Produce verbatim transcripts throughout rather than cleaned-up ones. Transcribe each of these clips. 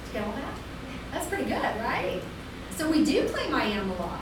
you get all that? That's pretty good, right? So we do claim I am a lot.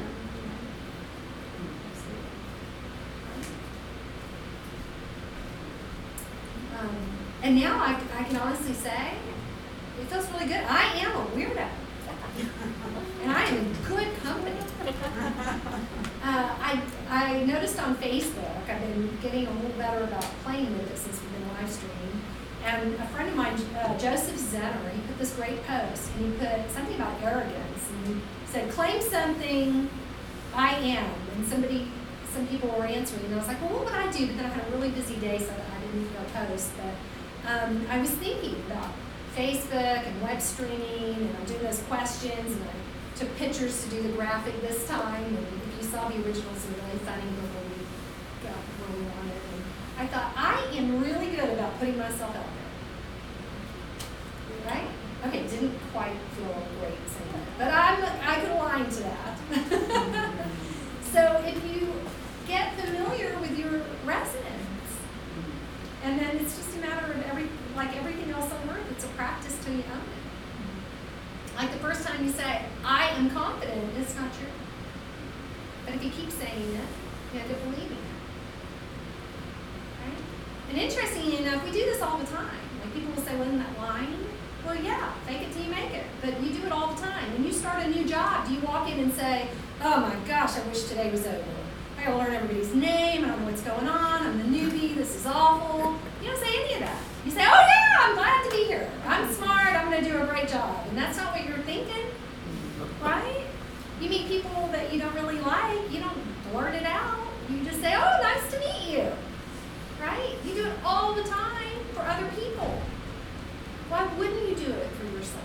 Um, and now I, I can honestly say, it feels really good. I am a weirdo. And I am in good company. Uh, I, I noticed on Facebook, I've been getting a little better about playing with it since we've been live streaming. And a friend of mine, uh, Joseph Zenner, he put this great post, and he put something about arrogance. And he said, claim something, I am. And somebody, some people were answering, and I was like, well, what would I do? But then I had a really busy day, so I didn't go post. But um, I was thinking about Facebook and web streaming, and I'm doing those questions, and I took pictures to do the graphic this time. And if you saw the originals, they were really funny before we got where we wanted. And I thought, I am really good about putting myself out there. Right? Okay, didn't quite feel great saying that, but I'm, I could align to that. So if you get familiar with your resonance, and then it's just a matter of every, like everything else on earth, it's a practice till you own it. Like the first time you say, I am confident, it's not true. But if you keep saying it, you end up believing it. Right? And interestingly enough, we do this all the time. Like people will say, well, isn't that lying? Well, yeah, fake it till you make it. But you do it all the time. When you start a new job, do you walk in and say, oh my gosh, I wish today was over. I gotta learn everybody's name, I don't know what's going on, I'm the newbie, this is awful. You don't say any of that. You say, oh yeah, I'm glad to be here. I'm smart, I'm gonna do a great job. And that's not what you're thinking, right? You meet people that you don't really like, you don't blurt it out. You just say, oh, nice to meet you, right? You do it all the time for other people. Why wouldn't you do it for yourself?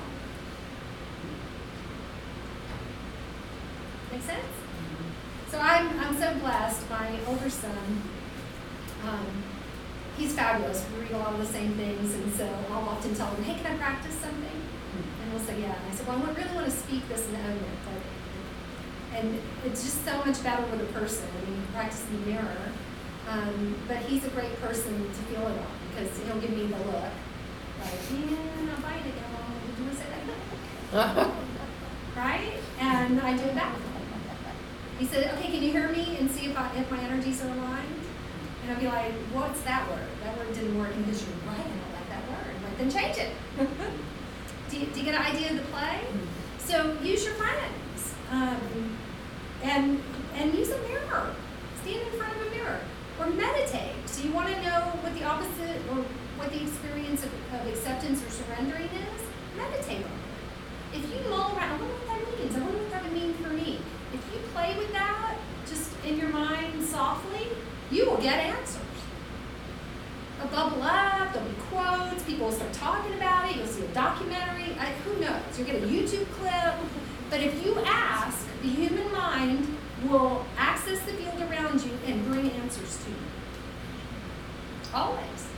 Make sense? So I'm, I'm so blessed. My older son, um, he's fabulous. We read a lot of the same things, and so I'll often tell him, hey, can I practice something? And he'll say, yeah. And I said, well, I really want to speak this and own it. But, and it's just so much better with a person. I mean, you practice in the mirror. Um, but he's a great person to feel it on, because he'll give me the look. Like, yeah, I'll bite it, y'all. Did you want to say that? Right? And I do it back. He said, okay, can you hear me and see if, I, if my energies are aligned? And I'll be like, what's that word? That word didn't work, and because you're right, I don't like that word. I'm like, then change it. do, you, do you get an idea of the play? So use your friends. Um, and, and use a mirror. Stand in front of a mirror. Or meditate. So you want to know what the opposite, or what the experience of, of acceptance or surrendering is? Meditate on it. If you mull around, I wonder what that means. I wonder what that would mean for me. If you play with that, just in your mind softly, you will get answers. They'll bubble up, there'll be quotes, people will start talking about it, you'll see a documentary, I, who knows, you'll get a YouTube clip. But if you ask, the human mind will access the field around you and bring answers to you. Always.